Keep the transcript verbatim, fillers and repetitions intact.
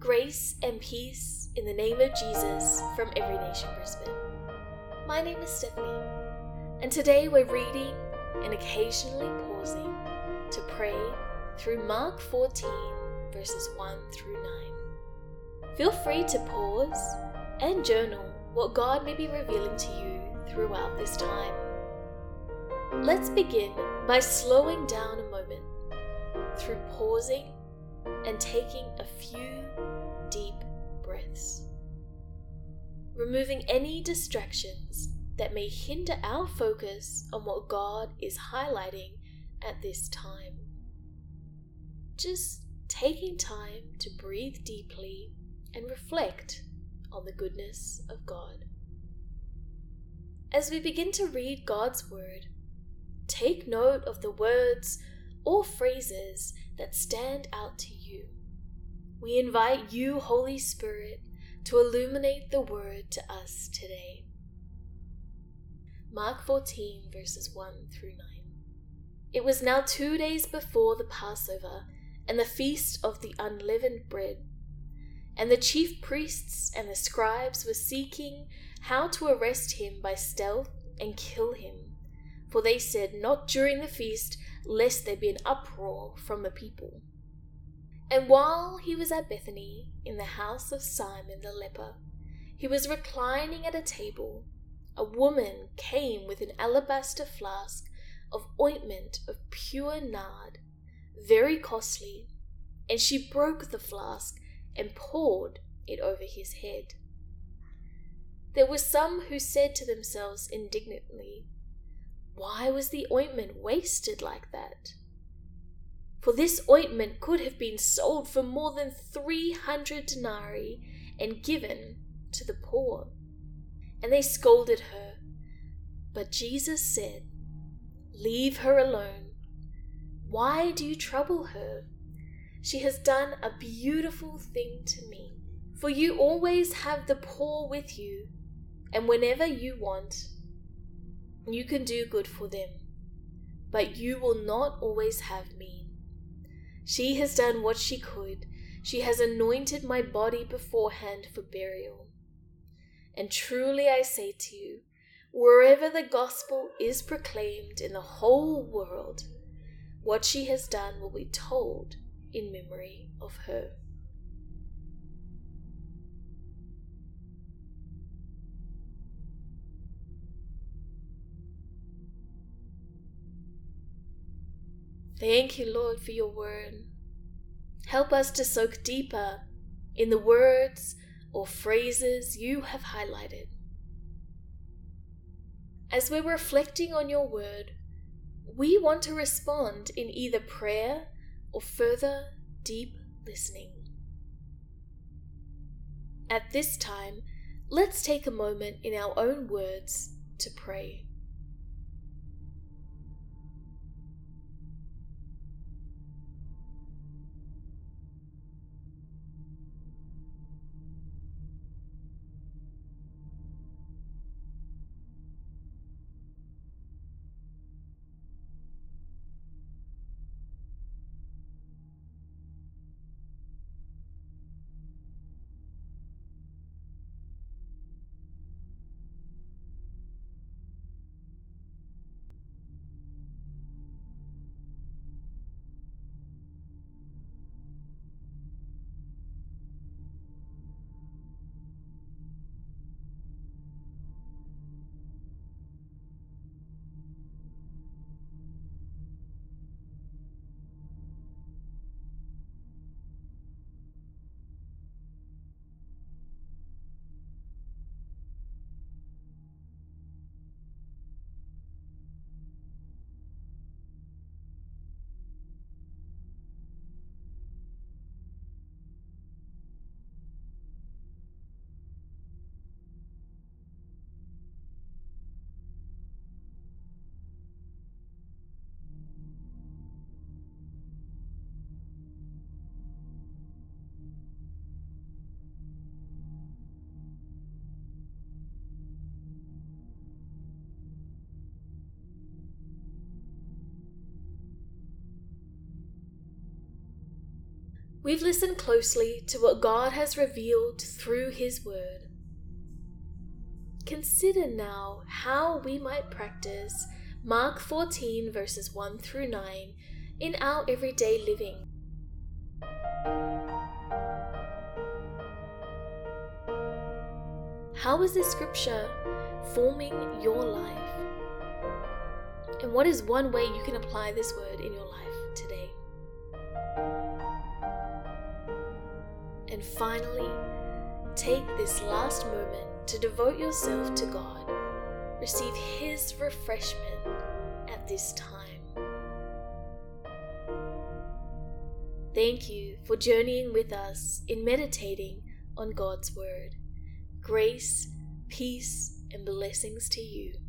Grace and peace in the name of Jesus from Every Nation Brisbane. My name is Stephanie, and today we're reading and occasionally pausing to pray through Mark fourteen, verses one through nine. Feel free to pause and journal what God may be revealing to you throughout this time. Let's begin by slowing down a moment through pausing and taking a few deep breaths, removing any distractions that may hinder our focus on what God is highlighting at this time. Just taking time to breathe deeply and reflect on the goodness of God. As we begin to read God's Word, take note of the words or phrases that stand out to you. We invite you, Holy Spirit, to illuminate the Word to us today. Mark fourteen, verses one through nine. It was now two days before the Passover and the feast of the unleavened bread, and the chief priests and the scribes were seeking how to arrest him by stealth and kill him, for they said, "Not during the feast, lest there be an uproar from the people." And while he was at Bethany, in the house of Simon the leper, he was reclining at a table. A woman came with an alabaster flask of ointment of pure nard, very costly, and she broke the flask and poured it over his head. There were some who said to themselves indignantly, "Why was the ointment wasted like that? For this ointment could have been sold for more than three hundred denarii and given to the poor." And they scolded her. But Jesus said, "Leave her alone. Why do you trouble her? She has done a beautiful thing to me. For you always have the poor with you, and whenever you want, you can do good for them, but you will not always have me. She has done what she could. She has anointed my body beforehand for burial. And truly I say to you, wherever the gospel is proclaimed in the whole world, what she has done will be told in memory of her." Thank you, Lord, for your word. Help us to soak deeper in the words or phrases you have highlighted. As we're reflecting on your word, we want to respond in either prayer or further deep listening. At this time, let's take a moment in our own words to pray. we've listened closely to what God has revealed through His Word. Consider now how we might practice Mark fourteen verses one through nine in our everyday living. How is this scripture forming your life? And what is one way you can apply this word in your life today? And finally, take this last moment to devote yourself to God. Receive His refreshment at this time. Thank you for journeying with us in meditating on God's Word. Grace, peace, and blessings to you.